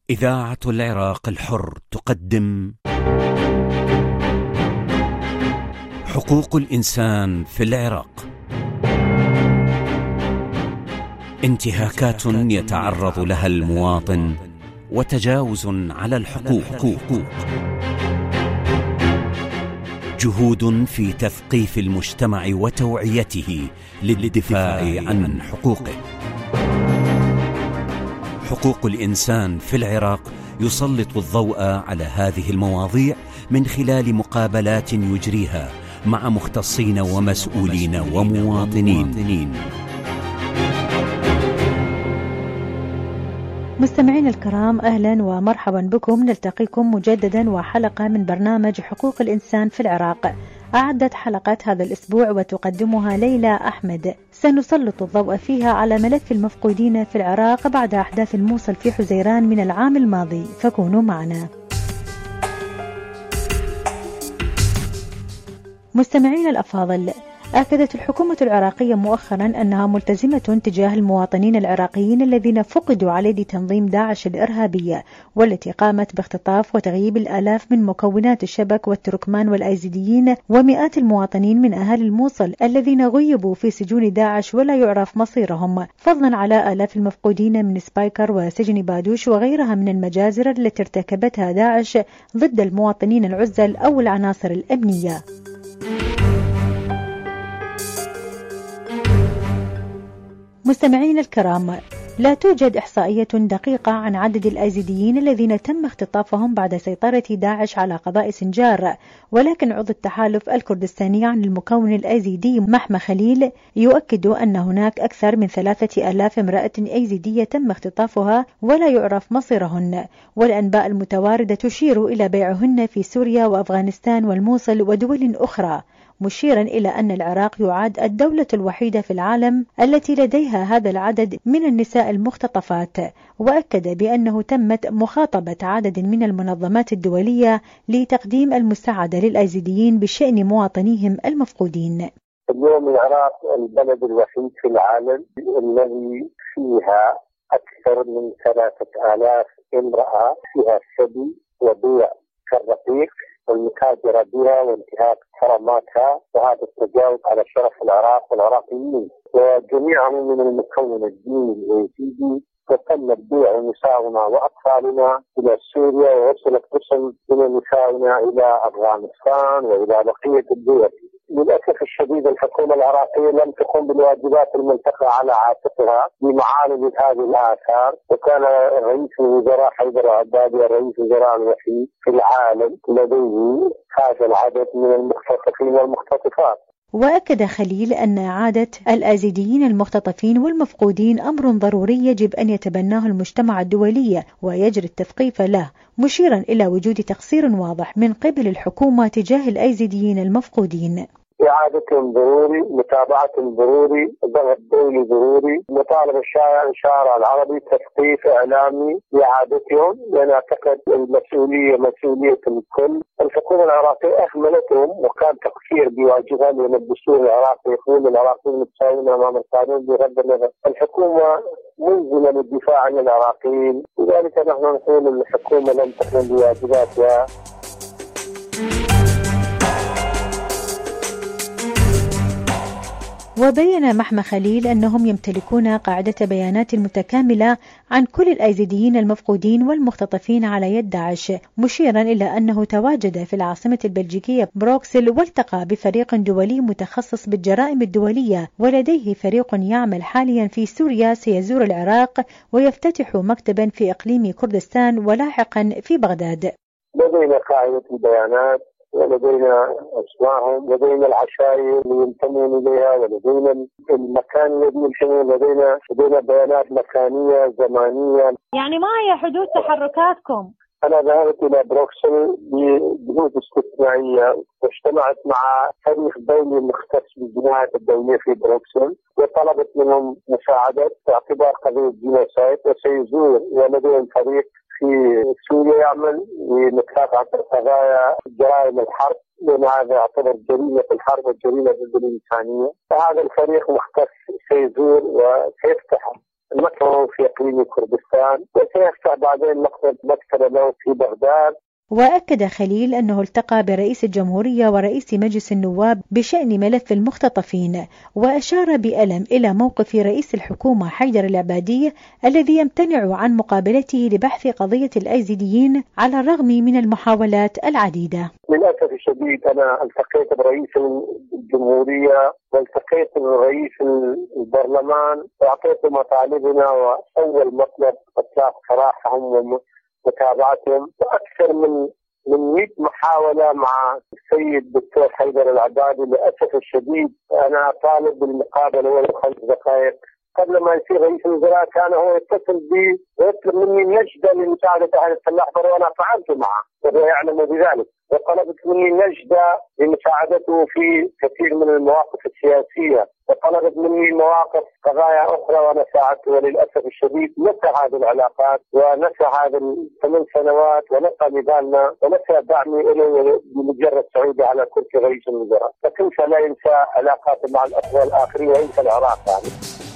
إذاعة العراق الحر تقدم حقوق الإنسان في العراق. انتهاكات يتعرض لها المواطن وتجاوز على الحقوق. جهود في تثقيف المجتمع وتوعيته للدفاع عن حقوقه. حقوق الإنسان في العراق يسلط الضوء على هذه المواضيع من خلال مقابلات يجريها مع مختصين ومسؤولين ومواطنين. مستمعين الكرام، أهلا ومرحبا بكم. نلتقيكم مجددا وحلقة من برنامج حقوق الإنسان في العراق. أعدت حلقة هذا الأسبوع وتقدمها ليلى أحمد. سنسلط الضوء فيها على ملف المفقودين في العراق بعد أحداث الموصل في حزيران من العام الماضي، فكونوا معنا. مستمعين الأفاضل، أكدت الحكومة العراقية مؤخرا أنها ملتزمة تجاه المواطنين العراقيين الذين فقدوا على يد تنظيم داعش الإرهابية، والتي قامت باختطاف وتغييب الآلاف من مكونات الشبك والتركمان والأيزيديين ومئات المواطنين من أهالي الموصل الذين غيبوا في سجون داعش ولا يعرف مصيرهم، فضلا على آلاف المفقودين من سبايكر وسجن بادوش وغيرها من المجازر التي ارتكبتها داعش ضد المواطنين العزل أو العناصر الأمنية. مستمعين الكرام، لا توجد إحصائية دقيقة عن عدد الأيزيديين الذين تم اختطافهم بعد سيطرة داعش على قضاء سنجار، ولكن عضو التحالف الكردستاني عن المكون الأيزيدي محمى خليل يؤكد أن هناك أكثر من 3000 امرأة أيزيدية تم اختطافها ولا يعرف مصيرهن، والأنباء المتواردة تشير إلى بيعهن في سوريا وأفغانستان والموصل ودول أخرى، مشيرا إلى أن العراق يعد الدولة الوحيدة في العالم التي لديها هذا العدد من النساء المختطفات، وأكد بأنه تمت مخاطبة عدد من المنظمات الدولية لتقديم المساعدة للأيزيديين بشأن مواطنيهم المفقودين. اليوم العراق البلد الوحيد في العالم الذي فيها أكثر من 3000 امرأة فيها سبي وبيع كالرقيق والمتاجرة بها وانتهاك حرماتها، وهذا التجاوز على شرف العراق والعراقيين وجميعهم من المكون الديني الأيزيدي. وتم بيع نسائنا وأطفالنا إلى سوريا، ووصلت قسم من نسائنا إلى أفغانستان وإلى بقية الدول. للأسف الشديد الحكومة العراقية لم تقوم بالواجبات الملتقى على عاتقها لمعالجة هذه الآثار، وكان رئيس الوزراء حيدر عبادي رئيس الوزراء الوحيد في العالم لديه هذا العدد من المختطفين والمختطفات. وأكد خليل أن إعادة الأيزيديين المختطفين والمفقودين أمر ضروري يجب أن يتبناه المجتمع الدولي ويجري التثقيف له، مشيرا إلى وجود تقصير واضح من قبل الحكومة تجاه الأيزيديين المفقودين. إعادة ضروري، متابعة ضروري، ضغط دولي ضروري، مطالبة الشارع العربي، تثقيف إعلامي لإعادتهم، لأن أعتقد المسؤولية مسؤولية الكل. الحكومة العراقية أهملتهم وكان تقصير بواجبها، لأن الدستور العراقي يقول العراقيين متساويين أمام القانون بغض النظر. الحكومة ملزمة للدفاع عن العراقيين، لذلك نحن نقول أن الحكومة لم تقم بواجباتها. وبين محمى خليل أنهم يمتلكون قاعدة بيانات متكاملة عن كل الأيزيديين المفقودين والمختطفين على يد داعش، مشيرا إلى أنه تواجد في العاصمة البلجيكية بروكسل والتقى بفريق دولي متخصص بالجرائم الدولية، ولديه فريق يعمل حاليا في سوريا سيزور العراق ويفتتح مكتبا في إقليم كردستان ولاحقا في بغداد. لدينا قاعدة البيانات ولدينا أسمائهم، لدينا العشائر اللي ينتمون إليها، ولدينا المكان الذي ينتمون، لدينا بيانات مكانية زمانية. يعني ما هي حدود تحركاتكم؟ أنا ذهبت إلى بروكسل بجهود استثنائية واجتمعت مع فريق دولي مختص بالجنايات الدولية في بروكسل، وطلبت منهم مساعدة في اعتبار قضية جينوسايد، وسيزور ولديهم فريق في سوريا يعمل لمكافحة قضايا جرائم الحرب، لأن هذا يعتبر جريمة الحرب والجريمة ضد الإنسانية. فهذا الفريق مختص سيزور وسيفتح المكتب في إقليم كردستان، وسيفتح بعدين مكتب له في بغداد. وأكد خليل أنه التقى برئيس الجمهورية ورئيس مجلس النواب بشأن ملف المختطفين، وأشار بألم إلى موقف رئيس الحكومة حيدر العبادي الذي يمتنع عن مقابلته لبحث قضية الأيزيديين على الرغم من المحاولات العديدة. للأسف الشديد أنا التقيت برئيس الجمهورية والتقيت برئيس البرلمان وأعطيت مطالبنا، وأول مطلب إطلاق سراحهم ومتابعتهم، وأكثر من 100 محاولة مع السيد الدكتور حيدر العبادي. للأسف الشديد أنا طالب بالمقابلة ولو 5 دقائق. قبل ما يصير رئيس الوزراء كان هو يتصل بي ويطلب مني نجدة لمساعدة أهل الأحمر، وأنا فعلت معه وهو يعلم بذلك، وطلبت مني نجدة لمساعدته في كثير من المواقف السياسية، وطلبت مني مواقف قضايا أخرى وأنا ساعدته. وللأسف الشديد نسى هذه العلاقات ونسى هذه 8 سنوات ونسى نضالنا ونسى دعمي له بمجرد صعودي على كرسي رئيس الوزراء. فكيف لا ينسى علاقاته مع الأخوة الآخرين وينسى العراق يعني.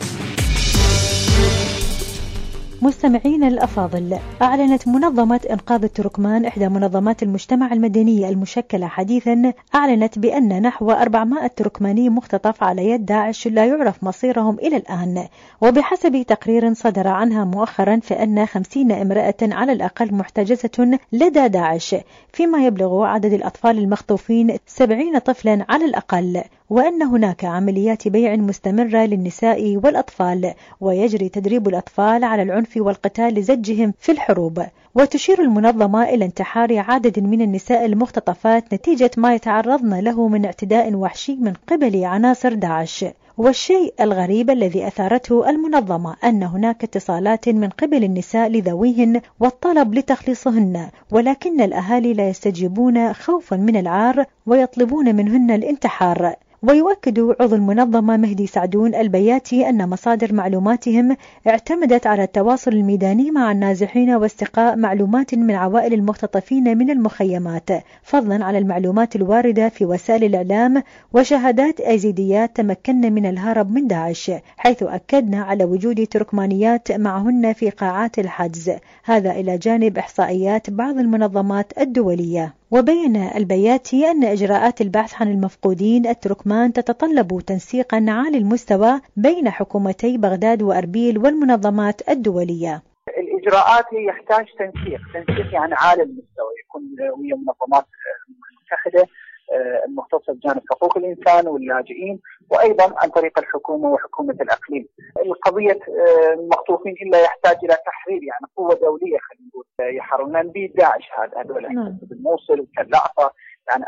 مستمعين الأفاضل، أعلنت منظمة إنقاذ التركمان إحدى منظمات المجتمع المدني المشكلة حديثا، أعلنت بأن نحو 400 تركماني مختطف على يد داعش لا يعرف مصيرهم إلى الآن. وبحسب تقرير صدر عنها مؤخرا فإن 50 امرأة على الأقل محتجزة لدى داعش، فيما يبلغ عدد الأطفال المخطوفين 70 طفلا على الأقل، وأن هناك عمليات بيع مستمرة للنساء والأطفال، ويجري تدريب الأطفال على العنف والقتال لزجهم في الحروب. وتشير المنظمة إلى انتحار عدد من النساء المختطفات نتيجة ما يتعرضن له من اعتداء وحشي من قبل عناصر داعش. والشيء الغريب الذي أثارته المنظمة أن هناك اتصالات من قبل النساء لذويهن والطلب لتخليصهن، ولكن الأهالي لا يستجيبون خوفا من العار ويطلبون منهن الانتحار. ويؤكد عضو المنظمة مهدي سعدون البياتي أن مصادر معلوماتهم اعتمدت على التواصل الميداني مع النازحين واستقاء معلومات من عوائل المختطفين من المخيمات، فضلا على المعلومات الواردة في وسائل الإعلام وشهادات أيزيديات تمكن من الهرب من داعش، حيث أكدنا على وجود تركمانيات معهن في قاعات الحجز، هذا إلى جانب إحصائيات بعض المنظمات الدولية. وبين البياتي أن إجراءات البحث عن المفقودين التركمان تتطلب تنسيقا عالي المستوى بين حكومتي بغداد وأربيل والمنظمات الدولية. الإجراءات يحتاج تنسيق يعني عالي المستوى، يكون ويا منظمات متحدة المختصة بجانب حقوق الإنسان واللاجئين، وأيضا عن طريق الحكومة وحكومة الأقليم. القضية المخطوفين إلا يحتاج إلى تحرير، يعني قوة دولية خلينا نقول يحررون به داعش. هذول بالموصل وتل أعفر، يعني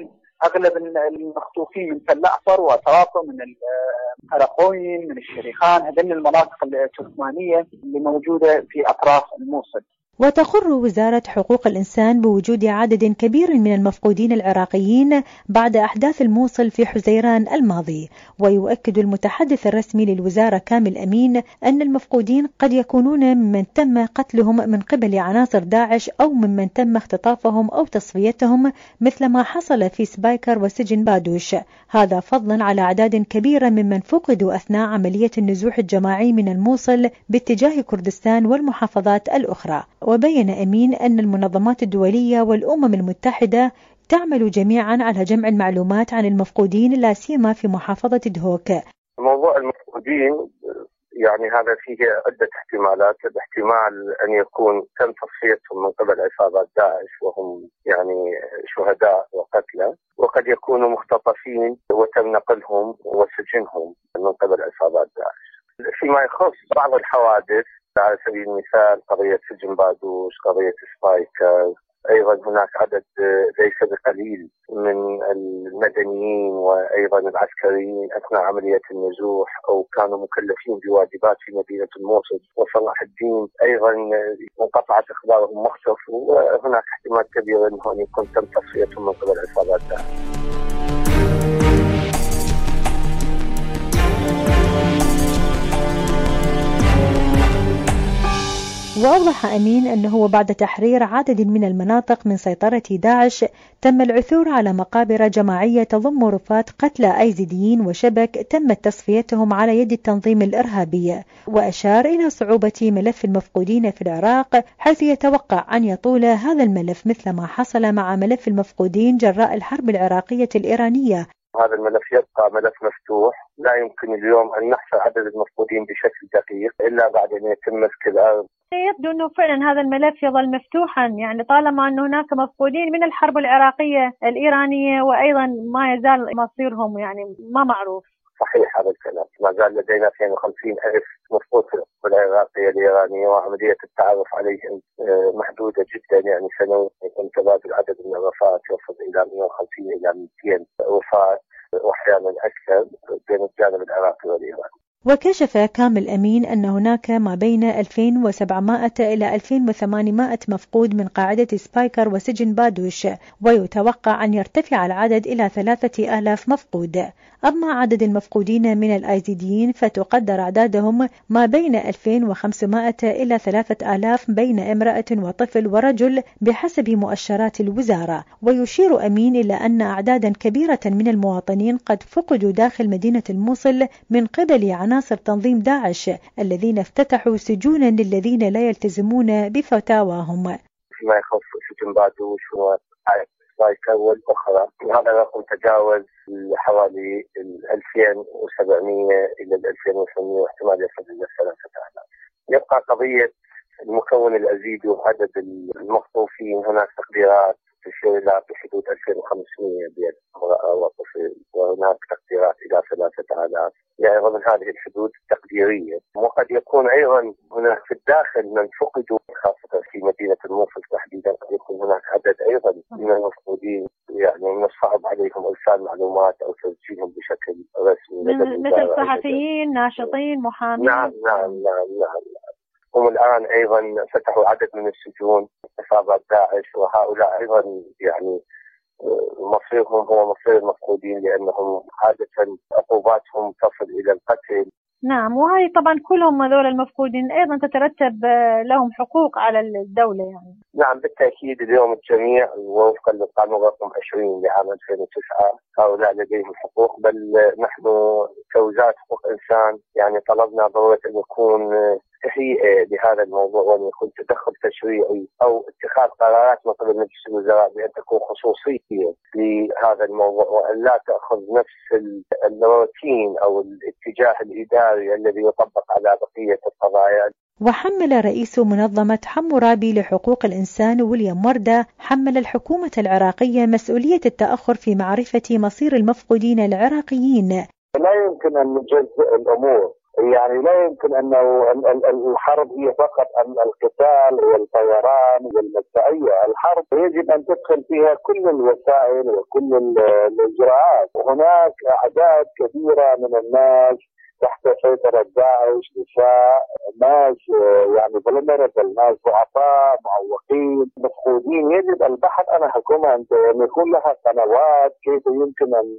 أغلب المخطوفين من تل أعفر وطرابلس من القراقوين من الشريخان، هذين المناطق التركمانية اللي موجودة في أطراف الموصل. وتقر وزارة حقوق الإنسان بوجود عدد كبير من المفقودين العراقيين بعد أحداث الموصل في حزيران الماضي. ويؤكد المتحدث الرسمي للوزارة كامل أمين أن المفقودين قد يكونون ممن تم قتلهم من قبل عناصر داعش أو ممن تم اختطافهم أو تصفيتهم، مثل ما حصل في سبايكر وسجن بادوش، هذا فضلا على أعداد كبيرة ممن فقدوا أثناء عملية النزوح الجماعي من الموصل باتجاه كردستان والمحافظات الأخرى. وبين أمين أن المنظمات الدولية والأمم المتحدة تعمل جميعا على جمع المعلومات عن المفقودين لا سيما في محافظة دهوك. موضوع المفقودين يعني هذا فيه عدة احتمالات. الاحتمال أن يكون تم تصفيتهم من قبل عصابات داعش وهم يعني شهداء وقتلى، وقد يكونوا مختطفين وتم نقلهم وسجنهم من قبل عصابات داعش. فيما يخص بعض الحوادث على سبيل المثال قضية سجن بادوش، قضية سبايكر، أيضا هناك عدد ليس بقليل من المدنيين وأيضا العسكريين أثناء عملية النزوح أو كانوا مكلفين بواجبات في مدينة الموصل وصلاح الدين، أيضا انقطعت أخبارهم واختفوا، وهناك احتمال كبير أنه يكون تم تصفيتهم من قبل عصابات داعش. وأوضح أمين أنه بعد تحرير عدد من المناطق من سيطرة داعش تم العثور على مقابر جماعية تضم رفات قتلى أيزيديين وشبك تمت تصفيتهم على يد التنظيم الإرهابي. وأشار إلى صعوبة ملف المفقودين في العراق، حيث يتوقع أن يطول هذا الملف مثل ما حصل مع ملف المفقودين جراء الحرب العراقية الإيرانية. هذا الملف يبقى ملف مفتوح، لا يمكن اليوم أن نحصر عدد المفقودين بشكل دقيق إلا بعد أن يتم مسك الأرض. يبدو أنه فعلا هذا الملف يظل مفتوحا، يعني طالما أن هناك مفقودين من الحرب العراقية الإيرانية وأيضا ما يزال مصيرهم يعني ما معروف. صحيح هذا الكلام، ما زال لدينا 250,000 مفقود في الحرب العراقية الإيرانية، وعملية التعرف عليهم محدودة جدا، يعني سنويا يتم تبادل عدد من الوفاة يوصل إلى 150 إلى 200 وفاة وأحيانا أكثر بين الجانب العراقي والإيراني. وكشف كامل أمين أن هناك ما بين 2700 إلى 2800 مفقود من قاعدة سبايكر وسجن بادوش، ويتوقع أن يرتفع العدد إلى 3000 مفقود. أما عدد المفقودين من الأيزيديين فتقدر أعدادهم ما بين 2500 إلى 3000 بين امرأة وطفل ورجل بحسب مؤشرات الوزارة. ويشير أمين إلى أن أعدادا كبيرة من المواطنين قد فقدوا داخل مدينة الموصل من قبل عناصر تنظيم داعش الذين افتتحوا سجونا للذين لا يلتزمون بفتاواهم. فيما يخص سجن بادوش وسبايكر والأخرى، هذا الرقم تجاوز حوالي 2700 إلى 2800 واحتمال يصل إلى 3000. يبقى قضية المكون الأزيدي وعدد المخطوفين، هناك تقديرات تشير إلى بحدود 2500 بين امرأة وطفل، وهناك تقديرات إلى 3000، يعني ضمن هذه الحدود التقديرية. وقد يكون أيضا هناك في الداخل من فقدوا، خاصة في مدينة الموصل تحديدا، قد يكون هناك عدد أيضا من المفقودين، يعني من الصعب عليهم إرسال معلومات أو تسجيلهم بشكل رسمي مثل صحفيين، ناشطين، محامين. نعم. هم الآن أيضا فتحوا عدد من السجون عصابات داعش، وهؤلاء أيضا يعني مصيرهم هو مصير المفقودين، لأنهم عادة عقوباتهم تصل إلى القتل. نعم، وهي طبعا كلهم هذول المفقودين أيضا تترتب لهم حقوق على الدولة يعني. نعم بالتأكيد، اليوم الجميع وفقا للقانون رقم 20 لعام 2009 هؤلاء لديهم حقوق، بل نحن كوزارة حقوق إنسان يعني طلبنا ضرورة أن يكون تهيئة لهذا الموضوع، وأن يكون تدخل تشريعي أو اتخاذ قرارات من قبل مجلس الوزراء بأن تكون خصوصية لهذا الموضوع، وأن لا تأخذ نفس الروتين أو الاتجاه الإداري الذي يطبق على بقية القضايا. وحمل رئيس منظمة حمورابي لحقوق الإنسان ويليام وردة حمل الحكومة العراقية مسؤولية التأخر في معرفة مصير المفقودين العراقيين. لا يمكن أن نجزئ الأمور، يعني لا يمكن أنه الحرب هي فقط القتال والطيران والمدفعية. الحرب يجب أن تدخل فيها كل الوسائل وكل الإجراءات. وهناك أعداد كبيرة من الناس تحت سيطرة داعش، نساء، ناس يعني vulnerable، ناس ضعفاء، معوقين، مفقودين. يجب البحث عن حكومة أن يكون لها قنوات كيف يمكن أن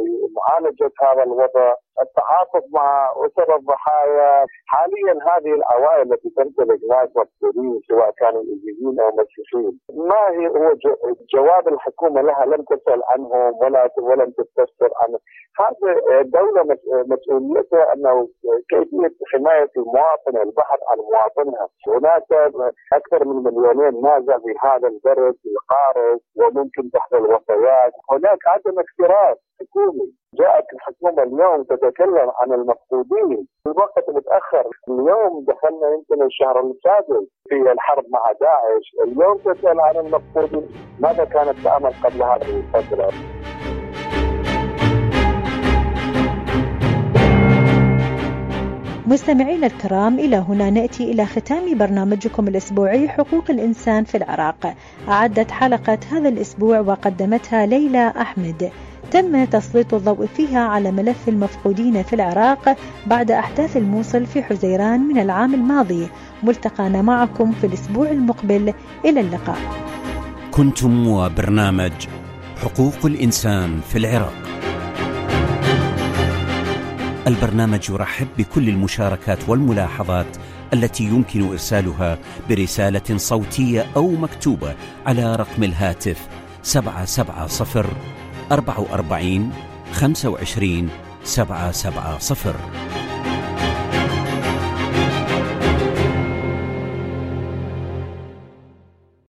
معالجة هذا الوضع، التعاطف مع أسر الضحايا. حاليا هذه العوائل التي تمتلك ناس مفقودين سواء كانوا إيجابيين أو مسيحيين، ما هو جواب الحكومة لها؟ لم تسأل عنهم ولم تستفسر عنهم. هذه الدولة مسؤوليتها أنه كيفية حماية المواطن والبحث عن مواطنها. هناك أكثر من 2 مليون نازل في هذا البلد القارس وممكن تحت الوصيات. هناك عدم اكتراث حكومي. جاءت الحكومة اليوم تتكلم عن المفقودين في وقت متأخر. اليوم دخلنا يمكن الشهر السادس في الحرب مع داعش، اليوم تسأل عن المفقودين. ماذا كانت تعمل قبل هذه الفترة؟ مستمعينا الكرام، إلى هنا نأتي إلى ختام برنامجكم الأسبوعي حقوق الإنسان في العراق. أعدت حلقة هذا الأسبوع وقدمتها ليلى أحمد. تم تسليط الضوء فيها على ملف المفقودين في العراق بعد أحداث الموصل في حزيران من العام الماضي. ملتقانا معكم في الأسبوع المقبل. إلى اللقاء. كنتم وبرنامج حقوق الإنسان في العراق. البرنامج يرحب بكل المشاركات والملاحظات التي يمكن إرسالها برسالة صوتية أو مكتوبة على رقم الهاتف 770 44 25 770.